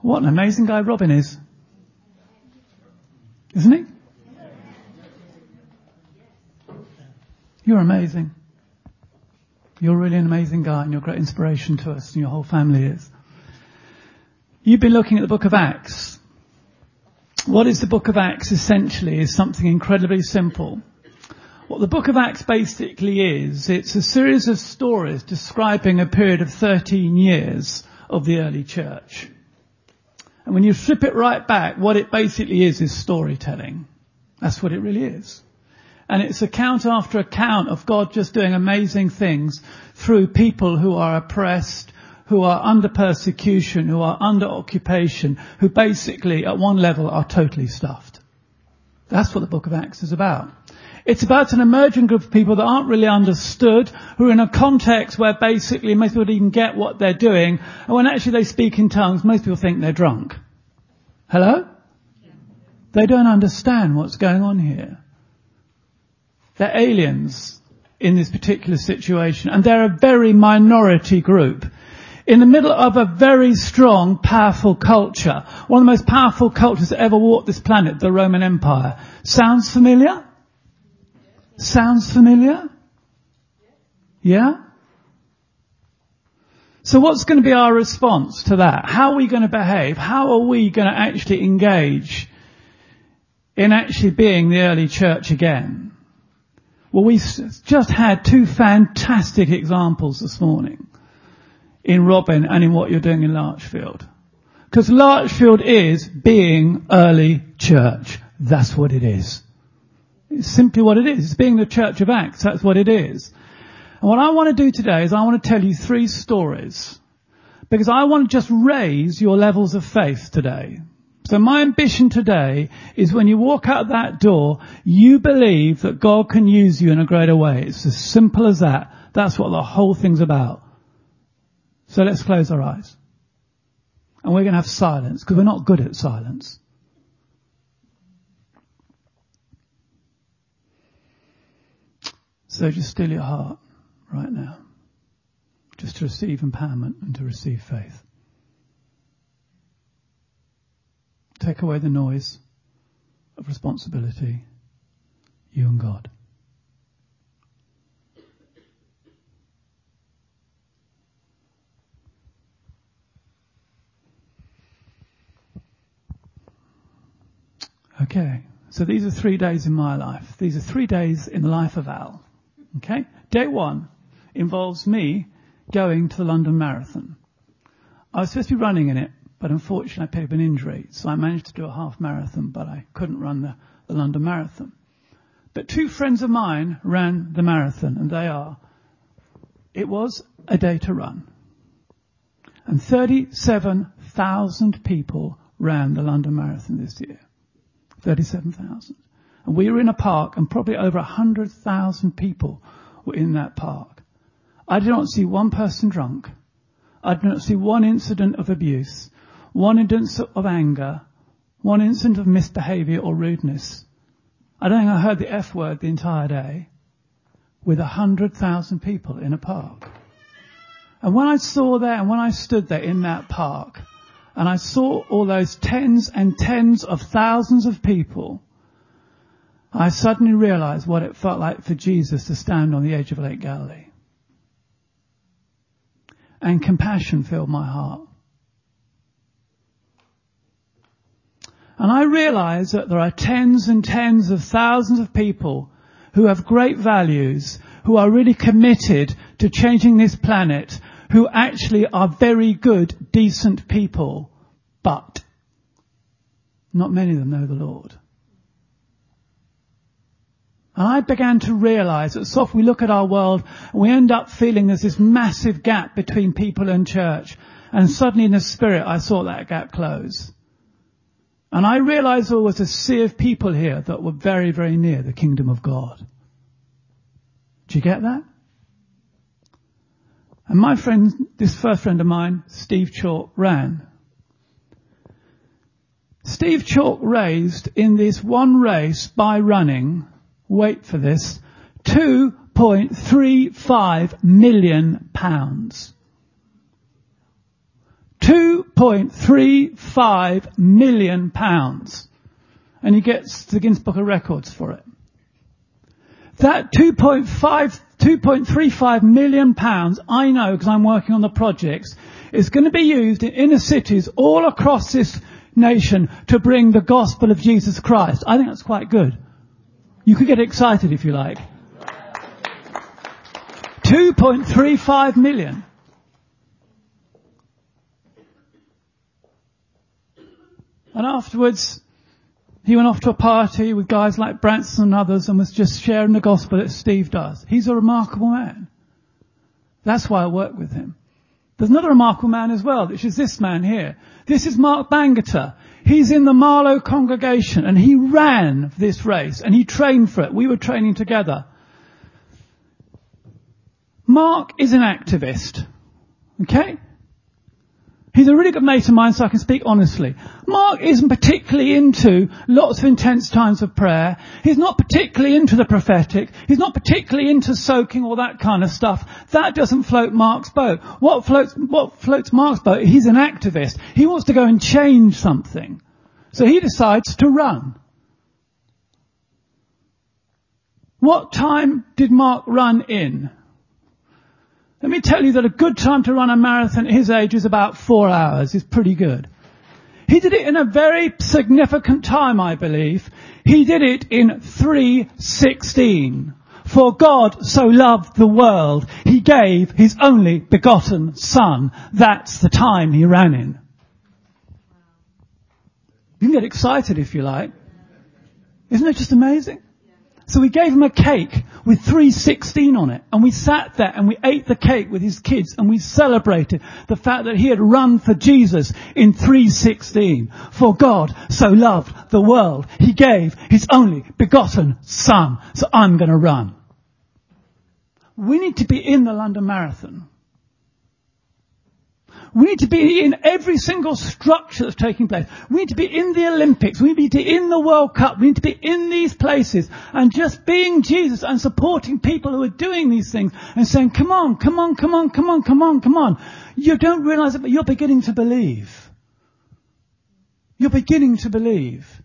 What an amazing guy Robin is. Isn't he? You're amazing. You're really an amazing guy and you're a great inspiration to us and your whole family is. You've been looking at the book of Acts. What is the book of Acts essentially is something incredibly simple. What the book of Acts basically is, it's a series of stories describing a period of 13 years of the early church. And when you strip it right back, what it basically is storytelling. That's what it really is. And it's account after account of God just doing amazing things through people who are oppressed, who are under persecution, who are under occupation, who basically at one level are totally stuffed. That's what the book of Acts is about. It's about an emerging group of people that aren't really understood, who are in a context where basically most people don't even get what they're doing, and when actually they speak in tongues, most people think they're drunk. Hello? They don't understand what's going on here. They're aliens in this particular situation, and they're a very minority group. In the middle of a very strong, powerful culture. One of the most powerful cultures that ever walked this planet, the Roman Empire. Sounds familiar? Sounds familiar? Yeah? So what's going to be our response to that? How are we going to behave? How are we going to actually engage in actually being the early church again? Well, we just had two fantastic examples this morning in Robin and in what you're doing in Larchfield. Because Larchfield is being early church. That's what it is. It's simply what it is. It's being the Church of Acts. That's what it is. And what I want to do today is I want to tell you 3 stories. Because I want to just raise your levels of faith today. So my ambition today is when you walk out that door, you believe that God can use you in a greater way. It's as simple as that. That's what the whole thing's about. So let's close our eyes. And we're going to have silence, because we're not good at silence. So just still your heart right now. Just to receive empowerment and to receive faith. Take away the noise of responsibility, you and God. Okay, so these are 3 days in my life. These are 3 days in the life of Al. Okay, day 1 involves me going to the London Marathon. I was supposed to be running in it, but unfortunately I picked up an injury, so I managed to do a half marathon, but I couldn't run the London Marathon. But 2 friends of mine ran the marathon, and it was a day to run. And 37,000 people ran the London Marathon this year. 37,000. And we were in a park, and probably over 100,000 people were in that park. I did not see one person drunk. I did not see one incident of abuse, one incident of anger, one incident of misbehaviour or rudeness. I don't think I heard the F word the entire day, with 100,000 people in a park. And when I saw that, and when I stood there in that park, and I saw all those tens and tens of thousands of people, I suddenly realised what it felt like for Jesus to stand on the edge of Lake Galilee. And compassion filled my heart. And I realised that there are tens and tens of thousands of people who have great values, who are really committed to changing this planet, who actually are very good, decent people, but not many of them know the Lord. And I began to realise that so often we look at our world and we end up feeling there's this massive gap between people and church. And suddenly in the spirit I saw that gap close. And I realised there was a sea of people here that were very, very near the kingdom of God. Do you get that? And my friend, this first friend of mine, Steve Chalk, ran. Steve Chalk raised in this one race by running, wait for this, £2.35 million. £2.35 million. And he gets the Guinness Book of Records for it. That £2.35 million, I know because I'm working on the projects, is going to be used in inner cities all across this nation to bring the gospel of Jesus Christ. I think that's quite good. You could get excited if you like. 2.35 million. And afterwards, he went off to a party with guys like Branson and others and was just sharing the gospel that Steve does. He's a remarkable man. That's why I work with him. There's another remarkable man as well, which is this man here. This is Mark Bangerter. He's in the Marlow congregation and he ran this race and he trained for it. We were training together. Mark is an activist. Okay? He's a really good mate of mine, so I can speak honestly. Mark isn't particularly into lots of intense times of prayer. He's not particularly into the prophetic. He's not particularly into soaking or that kind of stuff. That doesn't float Mark's boat. What floats Mark's boat, he's an activist. He wants to go and change something. So he decides to run. What time did Mark run in? Let me tell you that a good time to run a marathon at his age is about 4 hours. It's pretty good. He did it in a very significant time, I believe. He did it in 3:16. For God so loved the world, he gave his only begotten Son. That's the time he ran in. You can get excited if you like. Isn't it just amazing? So we gave him a cake with 3:16 on it, and we sat there and we ate the cake with his kids and we celebrated the fact that he had run for Jesus in 3:16. For God so loved the world, he gave his only begotten Son. So I'm going to run. We need to be in the London Marathon. We need to be in every single structure that's taking place. We need to be in the Olympics. We need to be in the World Cup. We need to be in these places and just being Jesus and supporting people who are doing these things and saying, come on, come on, come on, come on, come on, come on. You don't realize it, but you're beginning to believe. You're beginning to believe.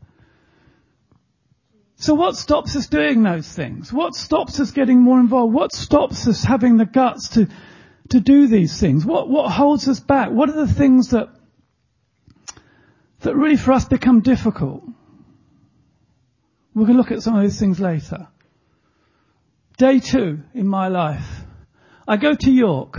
So what stops us doing those things? What stops us getting more involved? What stops us having the guts to do these things? What holds us back? What are the things that really for us become difficult? We're going to look at some of those things later. Day 2 in my life. I go to York.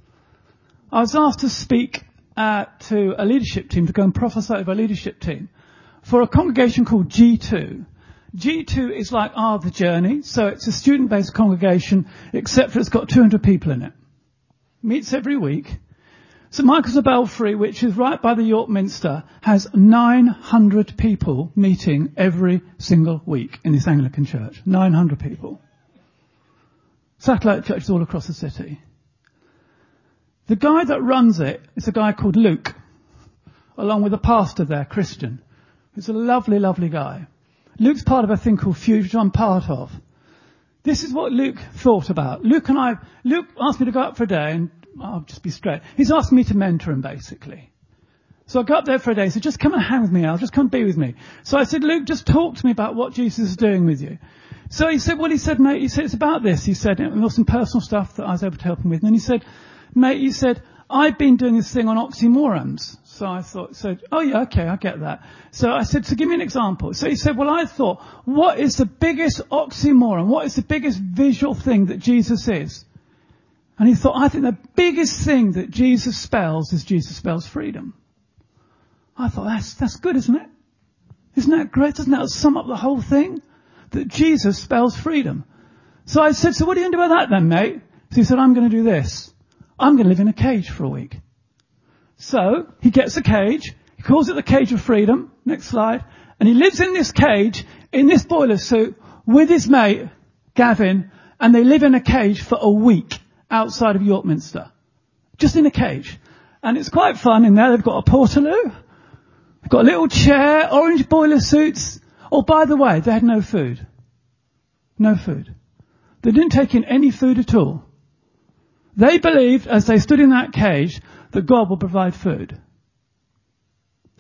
I was asked to speak to a leadership team, to go and prophesy over a leadership team for a congregation called G2. G2 is like The Journey, so it's a student-based congregation, except for it's got 200 people in it. Meets every week. St Michael's the Belfry, which is right by the York Minster, has 900 people meeting every single week in this Anglican church. 900 people. Satellite churches all across the city. The guy that runs it is a guy called Luke, along with a pastor there, Christian, who's a lovely, lovely guy. Luke's part of a thing called Fuse, which I'm part of. This is what Luke thought about. Luke asked me to go up for a day, and I'll just be straight. He's asked me to mentor him, basically. So I got up there for a day. He said, just come and hang with me, Al. Just come and be with me. So I said, Luke, just talk to me about what Jesus is doing with you. So he said, mate, it's about this. He said, and there was some personal stuff that I was able to help him with. And then he said, mate, I've been doing this thing on oxymorons. So I said, oh yeah, okay, I get that. So I said, so give me an example. So he said, well, I thought, what is the biggest oxymoron? What is the biggest visual thing that Jesus is? And he thought, I think the biggest thing that Jesus spells is Jesus spells freedom. I thought, that's good, isn't it? Isn't that great? Doesn't that sum up the whole thing? That Jesus spells freedom. So I said, so what are you going to do about that then, mate? So he said, I'm going to do this. I'm going to live in a cage for a week. So he gets a cage. He calls it the Cage of Freedom. Next slide. And he lives in this cage, in this boiler suit, with his mate, Gavin, and they live in a cage for a week outside of York Minster. Just in a cage. And it's quite fun in there. They've got a portaloo. They've got a little chair, orange boiler suits. Oh, by the way, they had no food. No food. They didn't take in any food at all. They believed, as they stood in that cage, that God will provide food.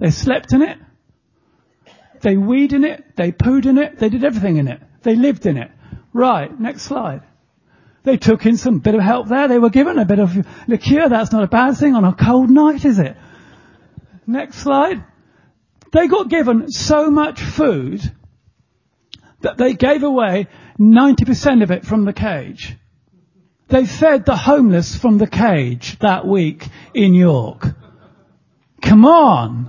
They slept in it. They weed in it. They pooed in it. They did everything in it. They lived in it. Right, next slide. They took in some bit of help there. They were given a bit of liqueur. That's not a bad thing on a cold night, is it? Next slide. They got given so much food that they gave away 90% of it from the cage. They fed the homeless from the cage that week in York. Come on.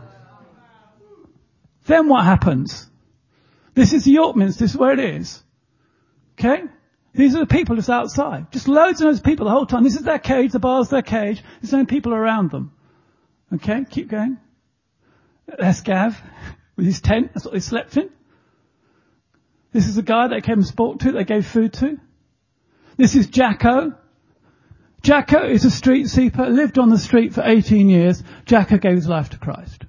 Then what happens? This is York Minster. This is where it is. Okay? These are the people that's outside. Just loads and loads of people the whole time. This is their cage. The bar's their cage. There's no people around them. Okay? Keep going. There's Gav with his tent. That's what they slept in. This is the guy they came and spoke to, they gave food to. This is Jacko. Jacko is a street sweeper, lived on the street for 18 years. Jacko gave his life to Christ.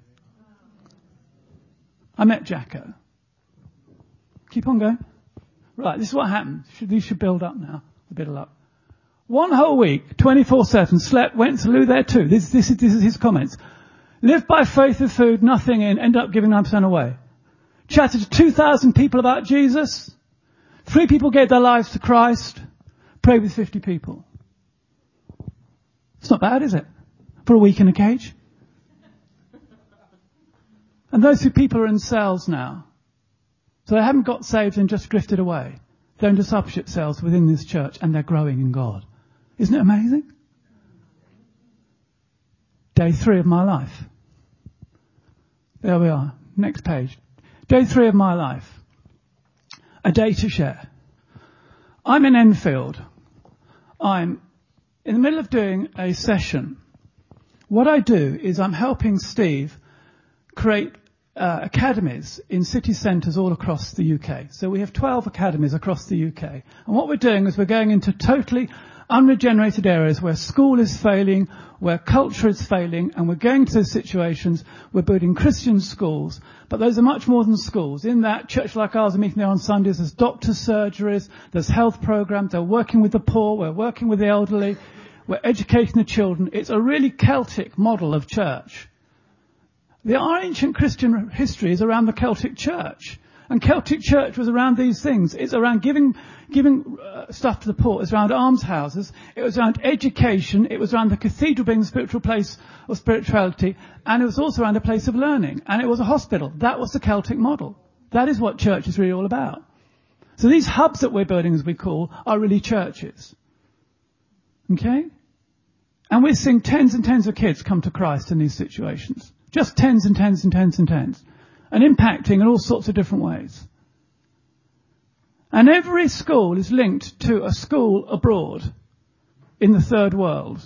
I met Jacko. Keep on going. Right, this is what happened. These should build up now. A bit of luck. One whole week, 24/7, slept, went to Lou there too. This is his comments. Lived by faith of food, nothing in, ended up giving 9% away. Chatted to 2,000 people about Jesus. 3 people gave their lives to Christ. Prayed with 50 people. It's not bad, is it? For a week in a cage. And those 2 people are in cells now. So they haven't got saved and just drifted away. They're in discipleship cells within this church and they're growing in God. Isn't it amazing? Day 3 of my life. There we are. Next page. Day 3 of my life. A day to share. I'm in Enfield. I'm in the middle of doing a session. What I do is I'm helping Steve create academies in city centres all across the UK. So we have 12 academies across the UK. And what we're doing is we're going into totally unregenerated areas where school is failing, where culture is failing, and we're going to those situations. We're building Christian schools, but those are much more than schools. In that, church like ours are meeting there on Sundays. There's doctors' surgeries, there's health programs, they're working with the poor, we're working with the elderly, we're educating the children. It's a really Celtic model of church. Our ancient Christian history is around the Celtic church. And Celtic church was around these things. It's around giving stuff to the poor. It's around almshouses. It was around education. It was around the cathedral being the spiritual place of spirituality. And it was also around a place of learning. And it was a hospital. That was the Celtic model. That is what church is really all about. So these hubs that we're building, as we call, are really churches. Okay? And we're seeing tens and tens of kids come to Christ in these situations. Just tens and tens and tens and tens. And impacting in all sorts of different ways. And every school is linked to a school abroad in the third world.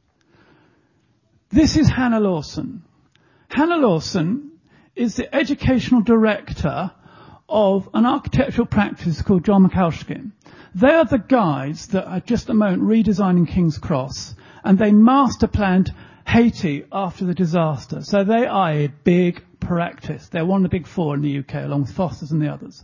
This is Hannah Lawson. Hannah Lawson is the educational director of an architectural practice called John McAlskin. They are the guys that are just a moment redesigning King's Cross, and they master planned Haiti after the disaster. So they are a big practice. They're one of the big 4 in the UK, along with Foster's and the others.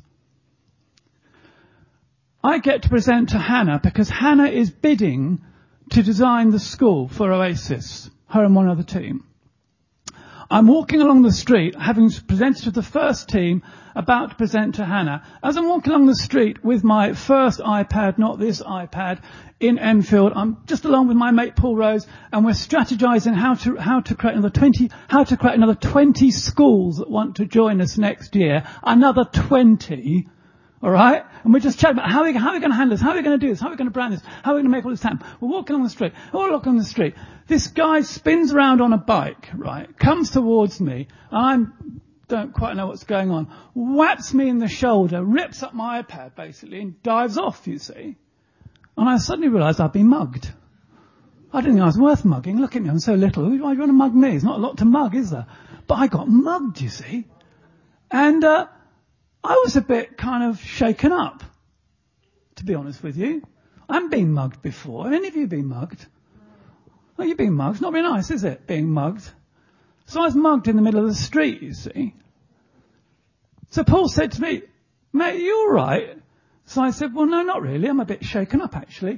I get to present to Hannah because Hannah is bidding to design the school for Oasis, her and one other team. I'm walking along the street, having presented to the first team, about to present to Hannah. As I'm walking along the street with my first iPad, not this iPad, in Enfield, I'm just along with my mate Paul Rose, and we're strategizing how to create another 20 schools that want to join us next year. Another 20. All right? And we're just chatting about how are we going to handle this? How are we going to do this? How are we going to brand this? How are we going to make all this happen? We're walking along the street. All along the street. This guy spins around on a bike, right? Comes towards me. I don't quite know what's going on. Whaps me in the shoulder, rips up my iPad, basically, and dives off, you see. And I suddenly realised I'd been mugged. I didn't think I was worth mugging. Look at me, I'm so little. Why do you want to mug me? There's not a lot to mug, is there? But I got mugged, you see. And I was a bit kind of shaken up, to be honest with you. I haven't been mugged before. Have any of you been mugged? Oh, you've been mugged. It's not very nice, is it, being mugged? So I was mugged in the middle of the street, you see. So Paul said to me, mate, are you all right? So I said, well, no, not really. I'm a bit shaken up, actually.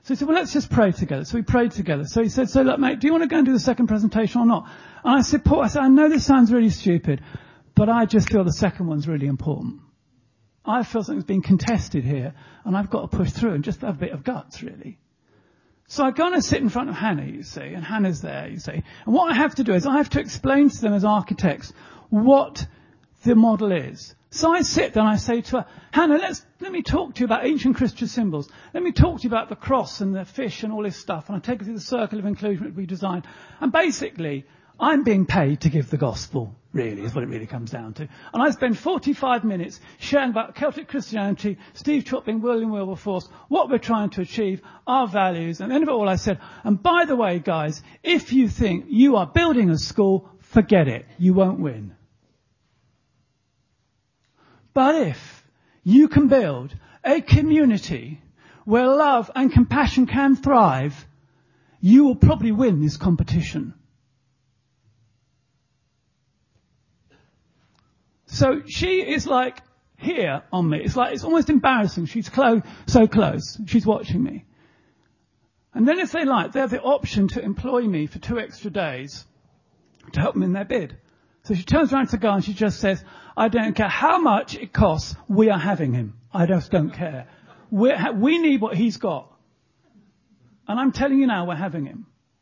So he said, well, let's just pray together. So we prayed together. So he said, so look, mate, do you want to go and do the second presentation or not? And I said, Paul, I know this sounds really stupid, but I just feel the second one's really important. I feel something's being contested here, and I've got to push through and just have a bit of guts, really. So I go and I sit in front of Hannah, you see, and Hannah's there, you see. And what I have to do is I have to explain to them as architects what the model is. So I sit there and I say to her, Hannah, let me talk to you about ancient Christian symbols. Let me talk to you about the cross and the fish and all this stuff. And I take her through the circle of inclusion that we designed. And basically, I'm being paid to give the gospel, really, is what it really comes down to. And I spend 45 minutes sharing about Celtic Christianity, Steve Chopin, William Wilberforce, what we're trying to achieve, our values. And at the end of it all, I said, and by the way, guys, if you think you are building a school, forget it. You won't win. But if you can build a community where love and compassion can thrive, you will probably win this competition. So she is like here on me. It's almost embarrassing. She's so close. She's watching me. And then if they like, they have the option to employ me for 2 extra days to help them in their bid. So she turns around to the guy and she just says, I don't care how much it costs, we are having him. I just don't care. We need what he's got. And I'm telling you now, we're having him.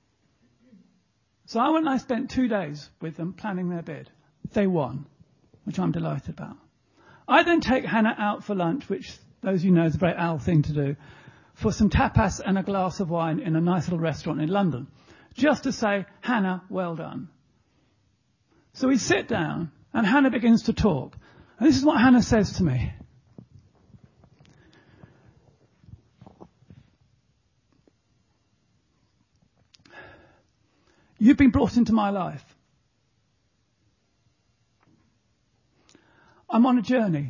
So I went and I spent 2 days with them planning their bid. They won, which I'm delighted about. I then take Hannah out for lunch, which those of you know is a very Al thing to do, for some tapas and a glass of wine in a nice little restaurant in London. Just to say, Hannah, well done. So we sit down and Hannah begins to talk. And this is what Hannah says to me. You've been brought into my life. I'm on a journey.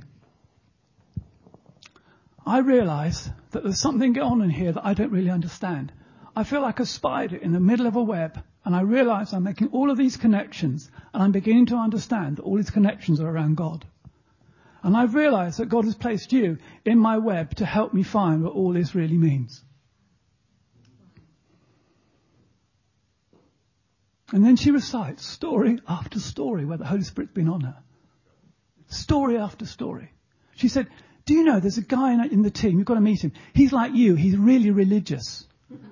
I realise that there's something going on in here that I don't really understand. I feel like a spider in the middle of a web, and I realise I'm making all of these connections, and I'm beginning to understand that all these connections are around God. And I've realised that God has placed you in my web to help me find what all this really means. And then she recites story after story where the Holy Spirit's been on her. Story after story. She said, do you know there's a guy in the team, you've got to meet him. He's like you, he's really religious.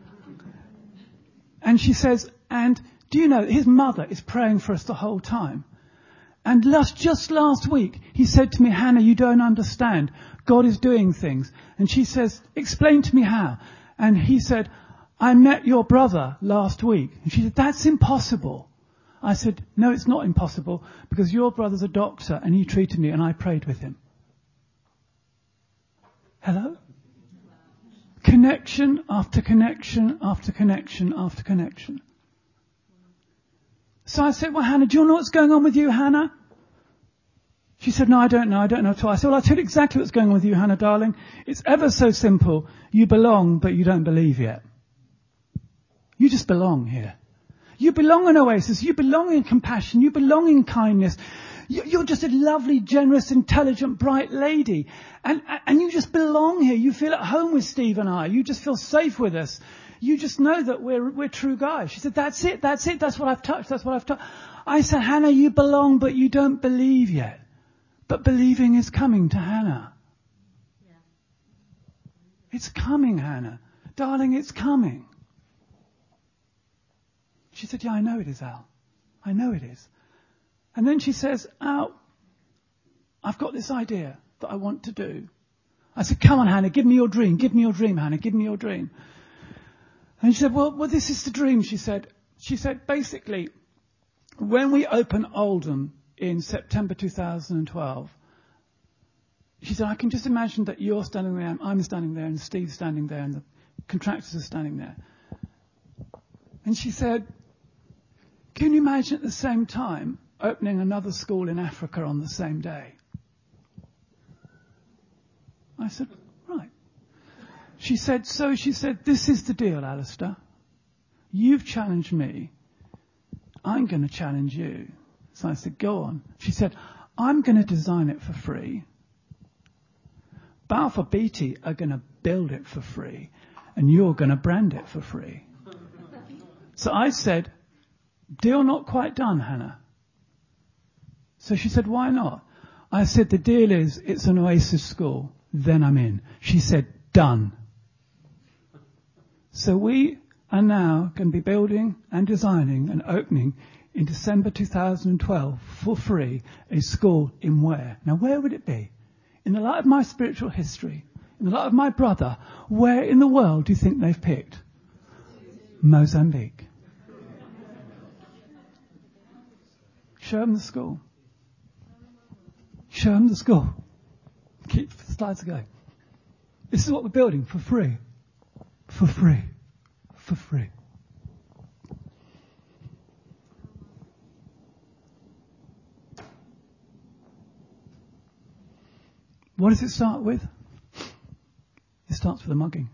And she says, and do you know his mother is praying for us the whole time. And just last week, he said to me, Hannah, you don't understand. God is doing things. And she says, explain to me how. And he said, I met your brother last week. And she said, that's impossible. I said, no, it's not impossible because your brother's a doctor and he treated me and I prayed with him. Hello? Connection after connection after connection after connection. So I said, well, Hannah, do you know what's going on with you, Hannah? She said, no, I don't know at all. I said, well, I'll tell you exactly what's going on with you, Hannah, darling. It's ever so simple. You belong, but you don't believe yet. You just belong here. You belong in Oasis. You belong in compassion. You belong in kindness. You're just a lovely, generous, intelligent, bright lady. And you just belong here. You feel at home with Steve and I. You just feel safe with us. You just know that we're true guys. She said, that's it. That's what I've touched. That's what I've touched. I said, Hannah, you belong, but you don't believe yet. But believing is coming to Hannah. Yeah. It's coming, Hannah. Darling, it's coming. She said, yeah, I know it is, Al. I know it is. And then she says, Al, I've got this idea that I want to do. I said, come on, Hannah, give me your dream. Give me your dream, Hannah. Give me your dream. And she said, well, this is the dream, she said. She said, basically, when we open Oldham in September 2012, she said, I can just imagine that you're standing there, I'm standing there, and Steve's standing there, and the contractors are standing there. And she said, can you imagine at the same time opening another school in Africa on the same day? I said, right. She said, this is the deal, Alistair. You've challenged me. I'm going to challenge you. So I said, go on. She said, I'm going to design it for free. Balfour Beatty are going to build it for free. and you're going to brand it for free. So I said, deal not quite done, Hannah. So she said, why not? I said, the deal is it's an Oasis school. Then I'm in. She said, done. So we are now going to be building and designing and opening in December 2012 for free a school in where? Now where would it be? In the light of my spiritual history, in the light of my brother, where in the world do you think they've picked? Mozambique. Show them the school. Show them the school. Keep the slides going. This is what we're building for free. For free. For free. What does it start with? It starts with a mugging.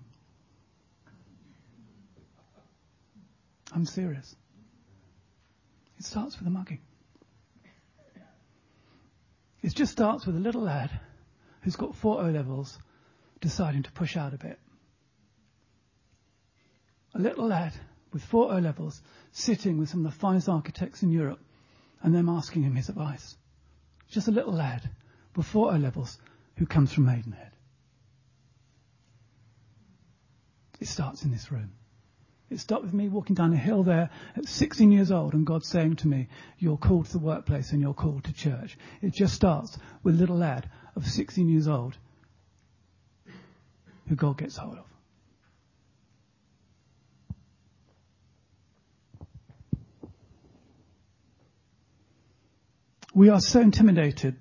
I'm serious. It starts with a mugging. It just starts with a little lad who's got 4 O-levels deciding to push out a bit. A little lad with 4 O-levels sitting with some of the finest architects in Europe and them asking him his advice. Just a little lad with 4 O-levels who comes from Maidenhead. It starts in this room. It started with me walking down a hill there at 16 years old and God saying to me, you're called to the workplace and you're called to church. It just starts with a little lad of 16 years old who God gets hold of. We are so intimidated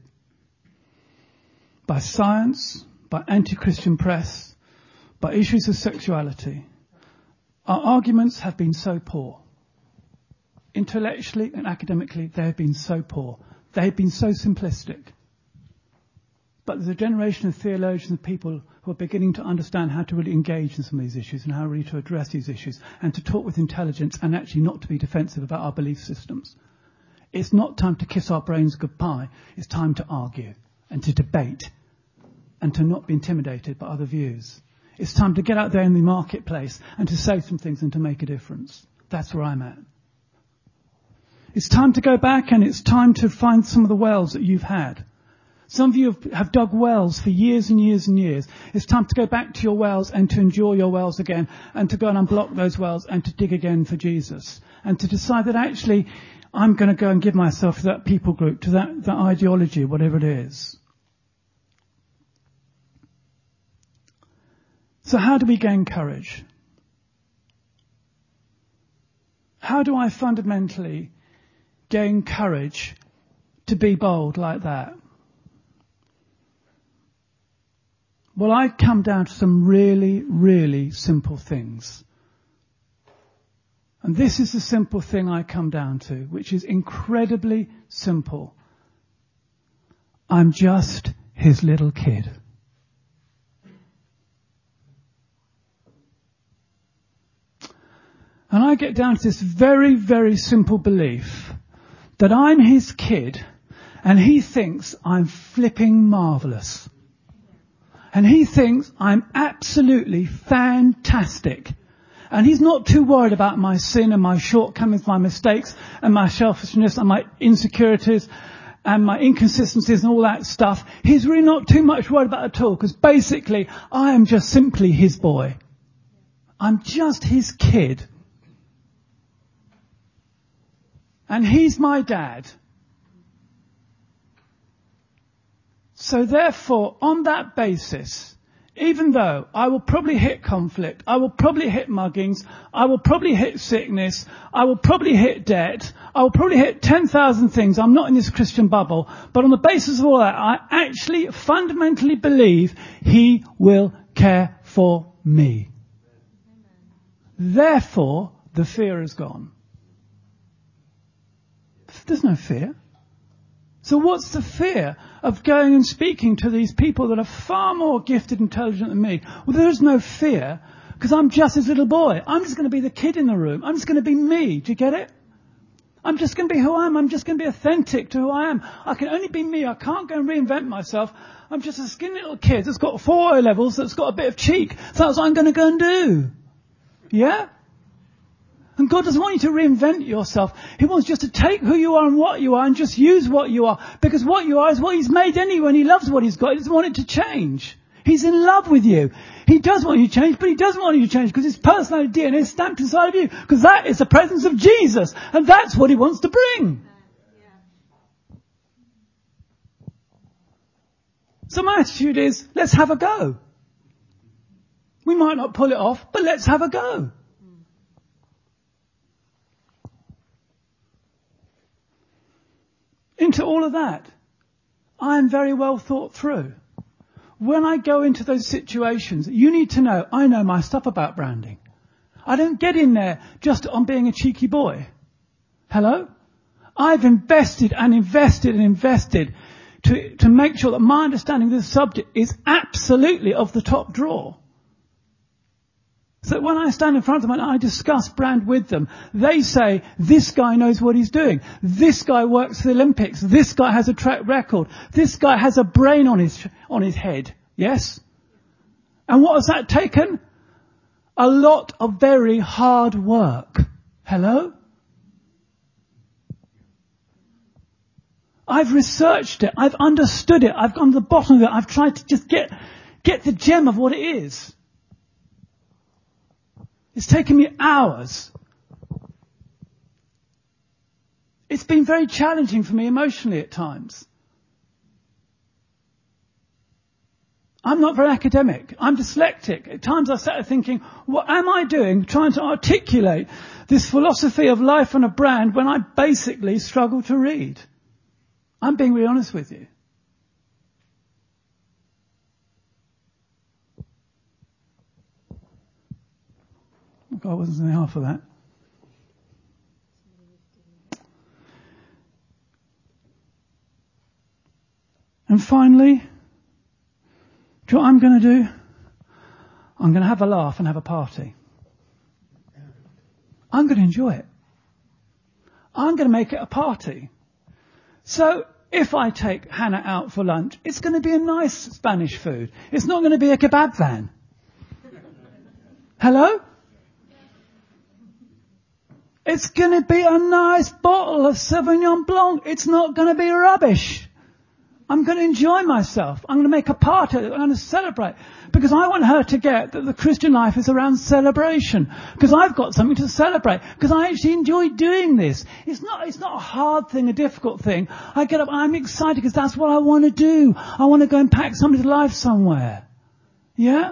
by science, by anti-Christian press, by issues of sexuality. Our arguments have been so poor. Intellectually and academically, they have been so poor. They have been so simplistic. But there's a generation of theologians and people who are beginning to understand how to really engage in some of these issues and how really to address these issues and to talk with intelligence and actually not to be defensive about our belief systems. It's not time to kiss our brains goodbye. It's time to argue and to debate and to not be intimidated by other views. It's time to get out there in the marketplace and to say some things and to make a difference. That's where I'm at. It's time to go back and it's time to find some of the wells that you've had. Some of you have dug wells for years and years and years. It's time to go back to your wells and to enjoy your wells again and to go and unblock those wells and to dig again for Jesus. And to decide that actually I'm going to go and give myself to that people group, to that ideology, whatever it is. So how do we gain courage? How do I fundamentally gain courage to be bold like that? Well, I come down to some really, really simple things. And this is the simple thing I come down to, which is incredibly simple. I'm just his little kid. And I get down to this very, very simple belief that I'm his kid and he thinks I'm flipping marvellous. And he thinks I'm absolutely fantastic. And he's not too worried about my sin and my shortcomings, my mistakes and my selfishness and my insecurities and my inconsistencies and all that stuff. He's really not too much worried about it at all because basically I am just simply his boy. I'm just his kid. And he's my dad. So therefore, on that basis, even though I will probably hit conflict, I will probably hit muggings, I will probably hit sickness, I will probably hit debt, I will probably hit 10,000 things. I'm not in this Christian bubble. But on the basis of all that, I actually fundamentally believe he will care for me. Therefore, the fear is gone. There's no fear. So what's the fear of going and speaking to these people that are far more gifted and intelligent than me? Well, there's no fear because I'm just his little boy. I'm just going to be the kid in the room. I'm just going to be me. Do you get it? I'm just going to be who I am. I'm just going to be authentic to who I am. I can only be me. I can't go and reinvent myself. I'm just a skinny little kid that's got 4 O levels, that's got a bit of cheek. So that's what I'm going to go and do. Yeah? And God doesn't want you to reinvent yourself. He wants just to take who you are and what you are and just use what you are. Because what you are is what He's made anyway, and He loves what He's got. He doesn't want it to change. He's in love with you. He does want you to change, but He doesn't want you to change because His personality DNA is stamped inside of you. Because that is the presence of Jesus. And that's what He wants to bring. So my attitude is, let's have a go. We might not pull it off, but let's have a go. Into all of that, I am very well thought through. When I go into those situations, you need to know, I know my stuff about branding. I don't get in there just on being a cheeky boy. Hello? I've invested and invested and invested to make sure that my understanding of this subject is absolutely of the top drawer. So when I stand in front of them and I discuss brand with them, they say, this guy knows what he's doing. This guy works for the Olympics. This guy has a track record. This guy has a brain on his head. Yes? And what has that taken? A lot of very hard work. Hello? I've researched it. I've understood it. I've gone to the bottom of it. I've tried to just get the gem of what it is. It's taken me hours. It's been very challenging for me emotionally at times. I'm not very academic. I'm dyslexic. At times I sat there thinking, what am I doing trying to articulate this philosophy of life and a brand when I basically struggle to read? I'm being really honest with you. I wasn't saying half of that. And finally, do you know what I'm going to do? I'm going to have a laugh and have a party. I'm going to enjoy it. I'm going to make it a party. So if I take Hannah out for lunch, it's going to be a nice Spanish food. It's not going to be a kebab van. Hello? It's going to be a nice bottle of Sauvignon Blanc. It's not going to be rubbish. I'm going to enjoy myself. I'm going to make a party. I'm going to celebrate. Because I want her to get that the Christian life is around celebration. Because I've got something to celebrate. Because I actually enjoy doing this. It's not a hard thing, a difficult thing. I get up, I'm excited because that's what I want to do. I want to go and pack somebody's life somewhere. Yeah?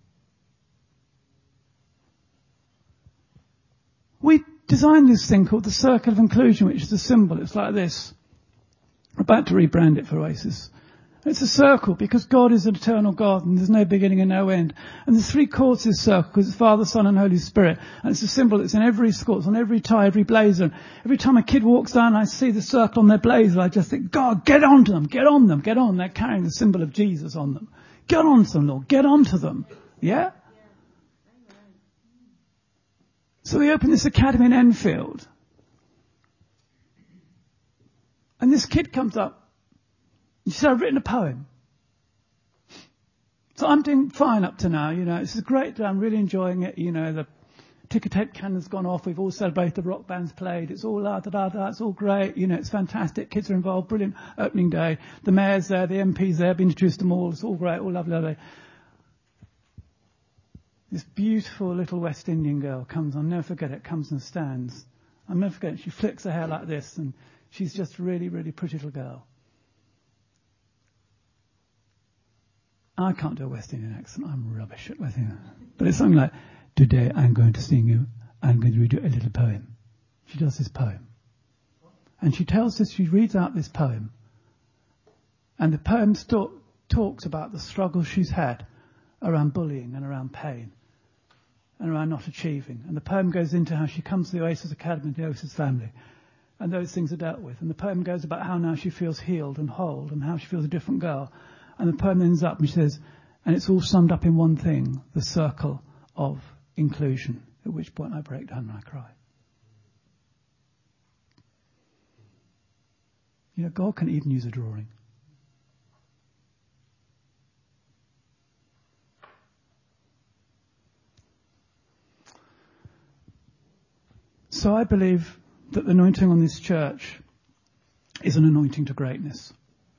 We designed this thing called the Circle of Inclusion, which is a symbol. It's like this. We're about to rebrand it for Oasis. It's a circle because God is an eternal God and there's no beginning and no end. And there's 3 chords to this circle because it's Father, Son and Holy Spirit. And it's a symbol that's in every school, it's on every tie, every blazer. And every time a kid walks down and I see the circle on their blazer, I just think, God, get onto them, get on them, get on. They're carrying the symbol of Jesus on them. Get on to them, Lord, get onto them. Yeah? So we opened this academy in Enfield. And this kid comes up. She said, I've written a poem. So I'm doing fine up to now, This is great. I'm really enjoying it. The ticker tape cannon's gone off. We've all celebrated. The rock band's played. It's all da-da-da-da. It's all great. It's fantastic. Kids are involved. Brilliant opening day. The mayor's there. The MP's there. I've introduced them all. It's all great. All lovely, lovely. This beautiful little West Indian girl comes, I'll never forget it, comes and stands. I'll never forget it. She flicks her hair like this and she's just a really, really pretty little girl. I can't do a West Indian accent. I'm rubbish at West Indian. But it's something like, today I'm going to I'm going to read you a little poem. She does this poem. And she reads out this poem. And the poem talks about the struggles she's had around bullying and around pain and around not achieving. And the poem goes into how she comes to the Oasis Academy, the Oasis family, and those things are dealt with. And the poem goes about how now she feels healed and whole and how she feels a different girl. And the poem ends up and she says, and it's all summed up in one thing, the circle of inclusion, at which point I break down and I cry. You know, God can even use a drawing. So I believe that the anointing on this church is an anointing to greatness.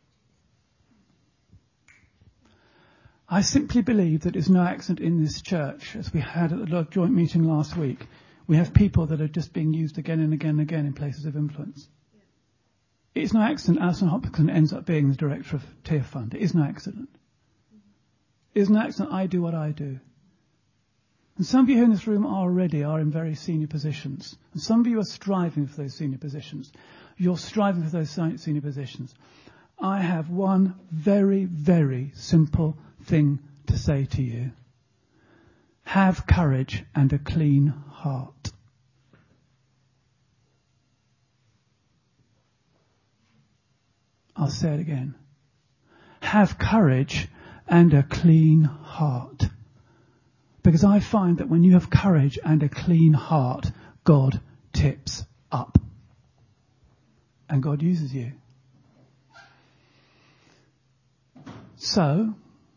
I simply believe that it's no accident in this church, as we had at the joint meeting last week, we have people that are just being used again and again and again in places of influence. Yeah. It's no accident Alison Hopkinson ends up being the director of Tear Fund. It is no accident. It is no accident I do what I do. And some of you in this room already are in very senior positions. And some of you are striving for those senior positions. You're striving for those senior positions. I have one very, very simple thing to say to you. Have courage and a clean heart. I'll say it again. Have courage and a clean heart. Because I find that when you have courage and a clean heart, God tips up. And God uses you. So,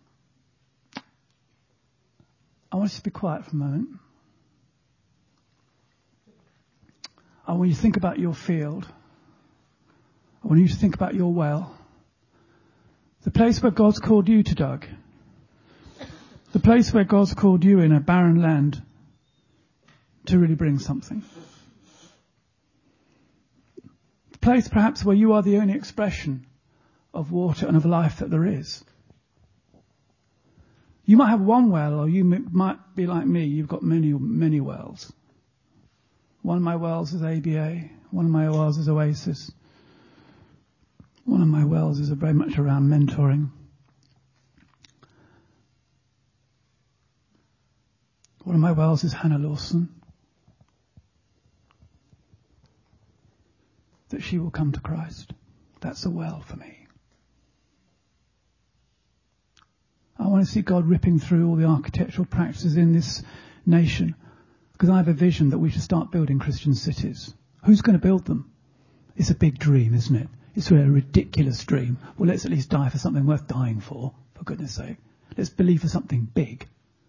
I want you to be quiet for a moment. I want you to think about your field. I want you to think about your well. The place where God's called you to Doug. The place where God's called you in a barren land to really bring something. The place perhaps where you are the only expression of water and of life that there is. You might have one well, or you might be like me, you've got many, many wells. One of my wells is ABA. One of my wells is Oasis. One of my wells is very much around mentoring. One of my wells is Hannah Lawson. That she will come to Christ. That's a well for me. I want to see God ripping through all the architectural practices in this nation. Because I have a vision that we should start building Christian cities. Who's going to build them? It's a big dream, isn't it? It's a ridiculous dream. Well, let's at least die for something worth dying for goodness sake. Let's believe for something big.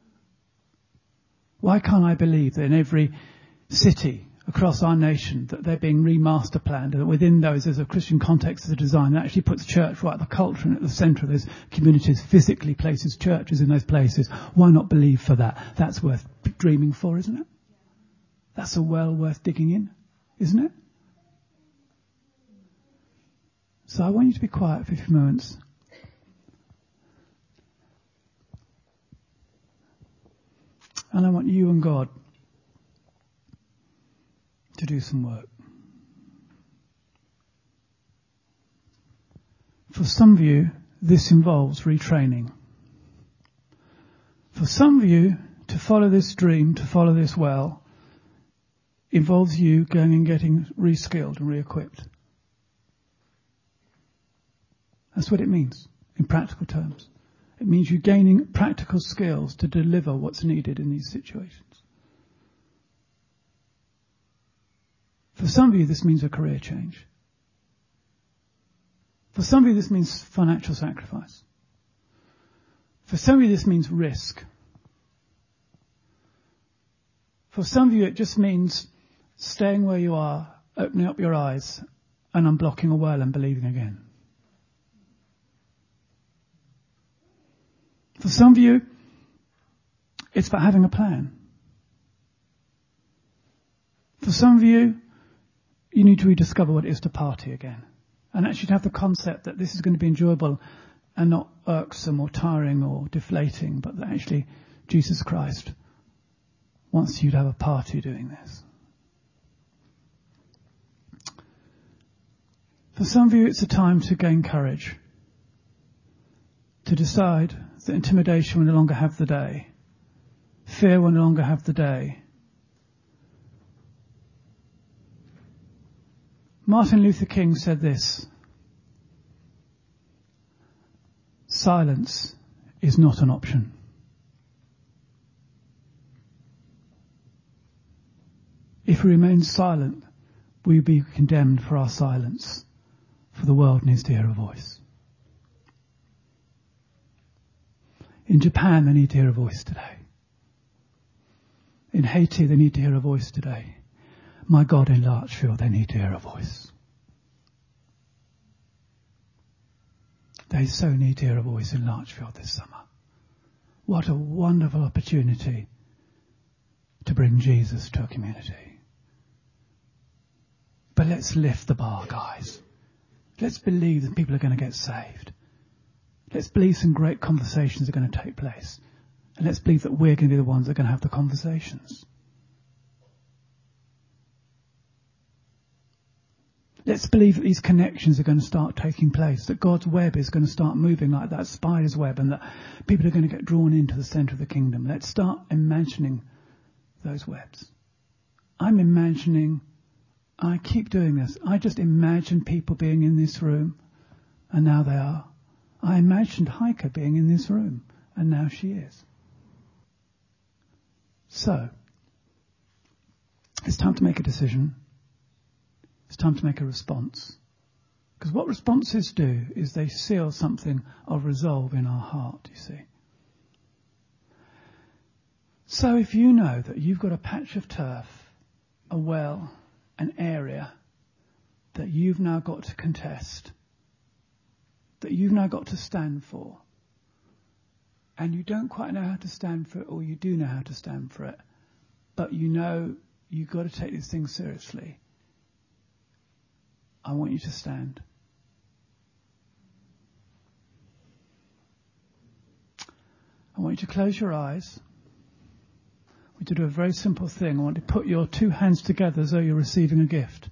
Why can't I believe that in every city across our nation that they're being remaster planned, and that within those there's a Christian context as a design that actually puts church right at the culture and at the centre of those communities, physically places churches in those places? Why not believe for that? That's worth dreaming for, isn't it? That's a well worth digging in, isn't it? So I want you to be quiet for a few moments. And I want you and God to do some work. For some of you, this involves retraining. For some of you, to follow this dream, to follow this well, involves you going and getting reskilled and re-equipped. That's what it means in practical terms. It means you gaining practical skills to deliver what's needed in these situations. For some of you, this means a career change. For some of you, this means financial sacrifice. For some of you, this means risk. For some of you, it just means staying where you are, opening up your eyes, and unblocking a well and believing again. For some of you, it's about having a plan. For some of you, you need to rediscover what it is to party again. And actually to have the concept that this is going to be enjoyable and not irksome or tiring or deflating, but that actually Jesus Christ wants you to have a party doing this. For some of you, it's a time to gain courage, to decide that intimidation will no longer have the day, fear will no longer have the day. Martin Luther King said this: silence is not an option. If we remain silent, we will be condemned for our silence. For the world needs to hear a voice. In Japan, they need to hear a voice today. In Haiti, they need to hear a voice today. My God, in Larchfield, they need to hear a voice. They so need to hear a voice in Larchfield this summer. What a wonderful opportunity to bring Jesus to a community. But let's lift the bar, guys. Let's believe that people are going to get saved. Let's believe some great conversations are going to take place. And let's believe that we're going to be the ones that are going to have the conversations. Let's believe that these connections are going to start taking place, that God's web is going to start moving like that spider's web, and that people are going to get drawn into the centre of the kingdom. Let's start imagining those webs. I keep doing this. I just imagine people being in this room, and now they are. I imagined Heike being in this room, and now she is. So, it's time to make a decision. It's time to make a response. Because what responses do is they seal something of resolve in our heart, you see. So if you know that you've got a patch of turf, a well, an area that you've now got to contest, that you've now got to stand for, and you don't quite know how to stand for it, or you do know how to stand for it, but you know you've got to take this thing seriously, I want you to stand. I want you to close your eyes. I want you to do a very simple thing. I want you to put your two hands together as though you're receiving a gift.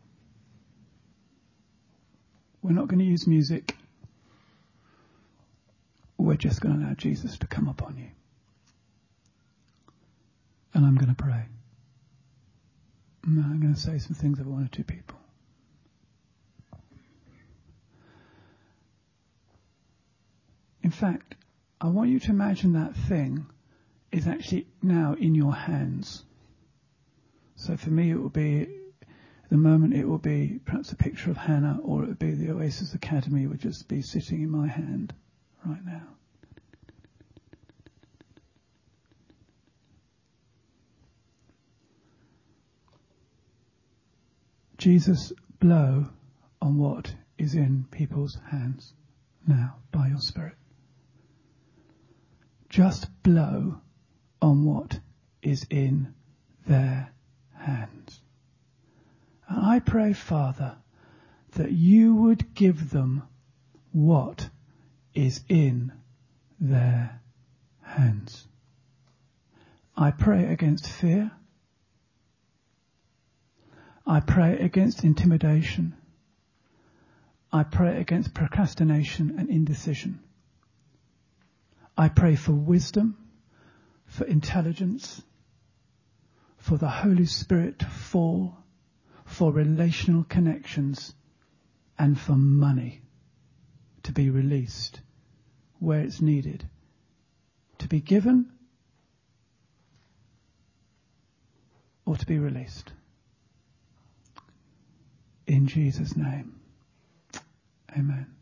We're not going to use music. We're just going to allow Jesus to come upon you. And I'm going to pray. And I'm going to say some things over one or two people. In fact, I want you to imagine that thing is actually now in your hands. So for me, it will be, at the moment, it will be perhaps a picture of Hannah, or it would be the Oasis Academy would just be sitting in my hand right now. Jesus, blow on what is in people's hands now by your Spirit. Just blow on what is in their hands. And I pray, Father, that you would give them what is in their hands. I pray against fear. I pray against intimidation. I pray against procrastination and indecision. I pray for wisdom, for intelligence, for the Holy Spirit to fall, for relational connections, and for money to be released where it's needed, to be given or to be released. In Jesus' name, amen.